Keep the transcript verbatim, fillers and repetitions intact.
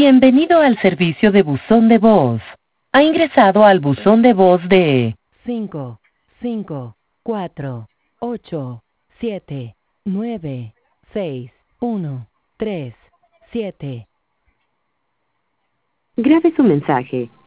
Bienvenido al servicio de buzón de voz. Ha ingresado al buzón de voz de cinco, cinco, cuatro, ocho, siete, nueve, seis, uno, tres, siete. Grabe su mensaje